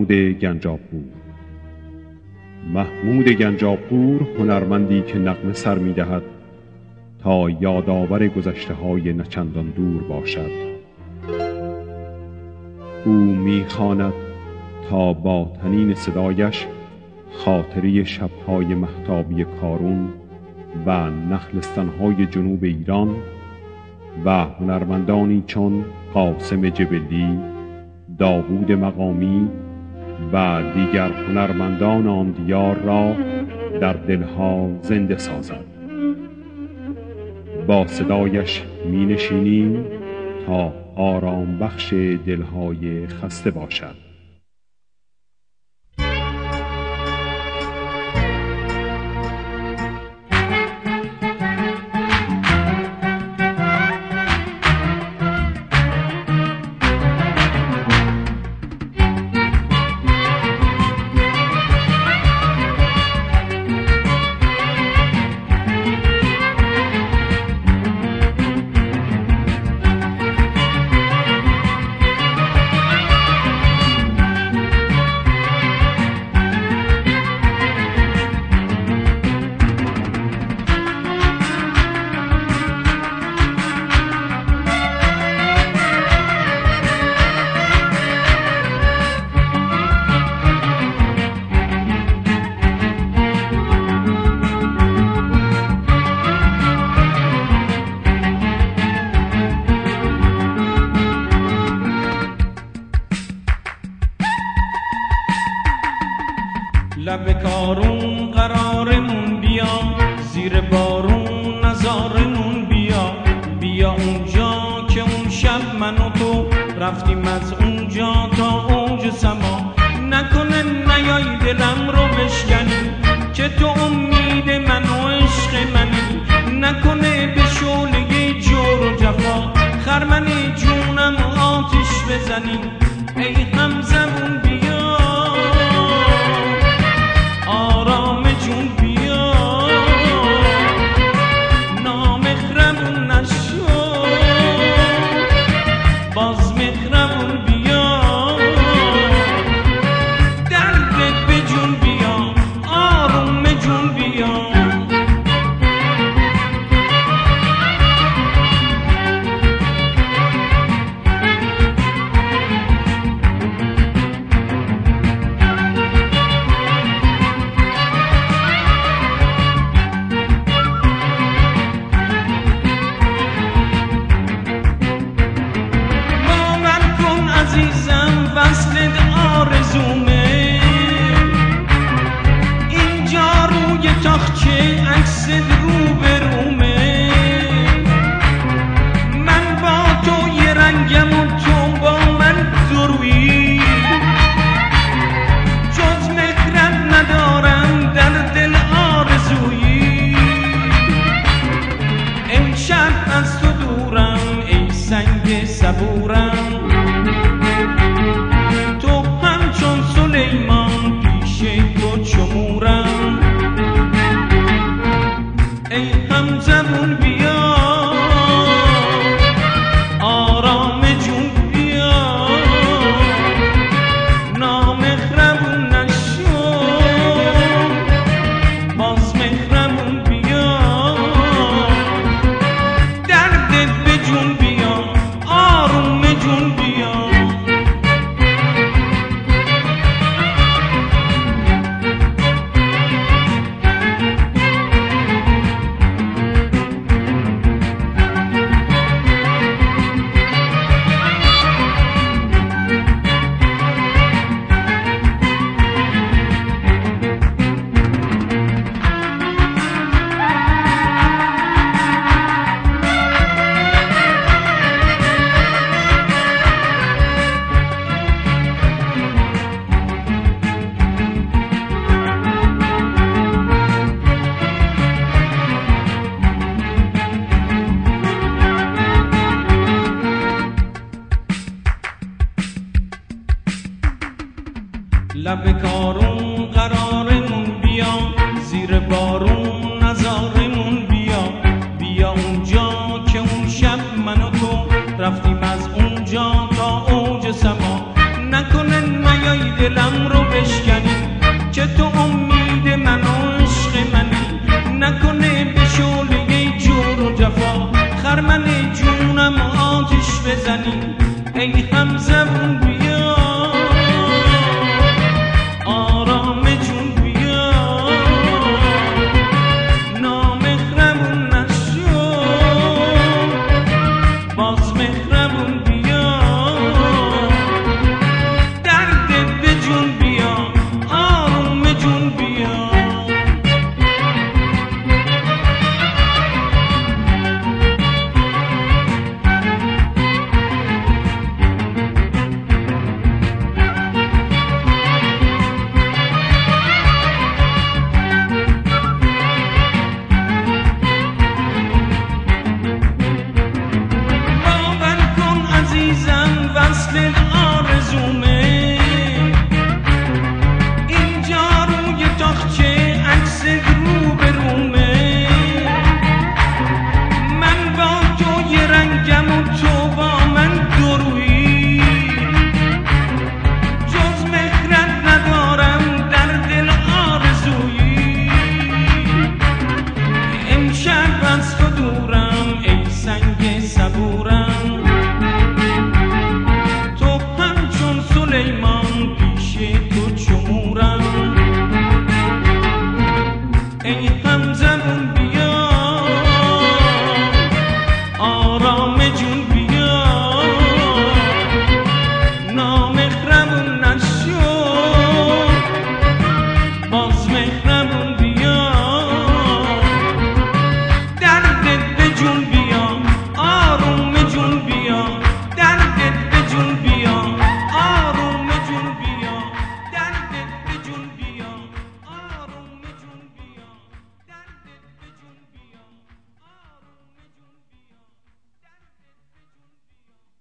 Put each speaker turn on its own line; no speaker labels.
محمود گنجاپور. محمود گنجاپور هنرمندی که نغمه سر می‌دهد تا یادآور گذشته‌های نچندان دور باشد. او می‌خواند تا با طنین صدایش خاطره شب‌های مهتابی کارون و نخلستان‌های جنوب ایران و هنرمندانی چون قاسم جبلی، داوود مقامی و دیگر هنرمندان آن دیار را در دلها زنده سازد. با صدایش می نشینیم تا آرام بخش دلهای خسته باشد.
لب کارون قرارمون بیا، زیر بارون نزارمون بیا. بیا اونجا که اون شب من و تو رفتیم از اونجا تا اوج سما. نکنه نیای دلم رو بشکنی که تو امید من و عشق منی. نکنه به شعله جور و جفا خرمن جونم آتش بزنی. ای هم زبون بیا، آرام جون بیا، نامهربون نشو، باز مهربون بیا. دردت به جون بیا، آروم جون بیا. بزنیم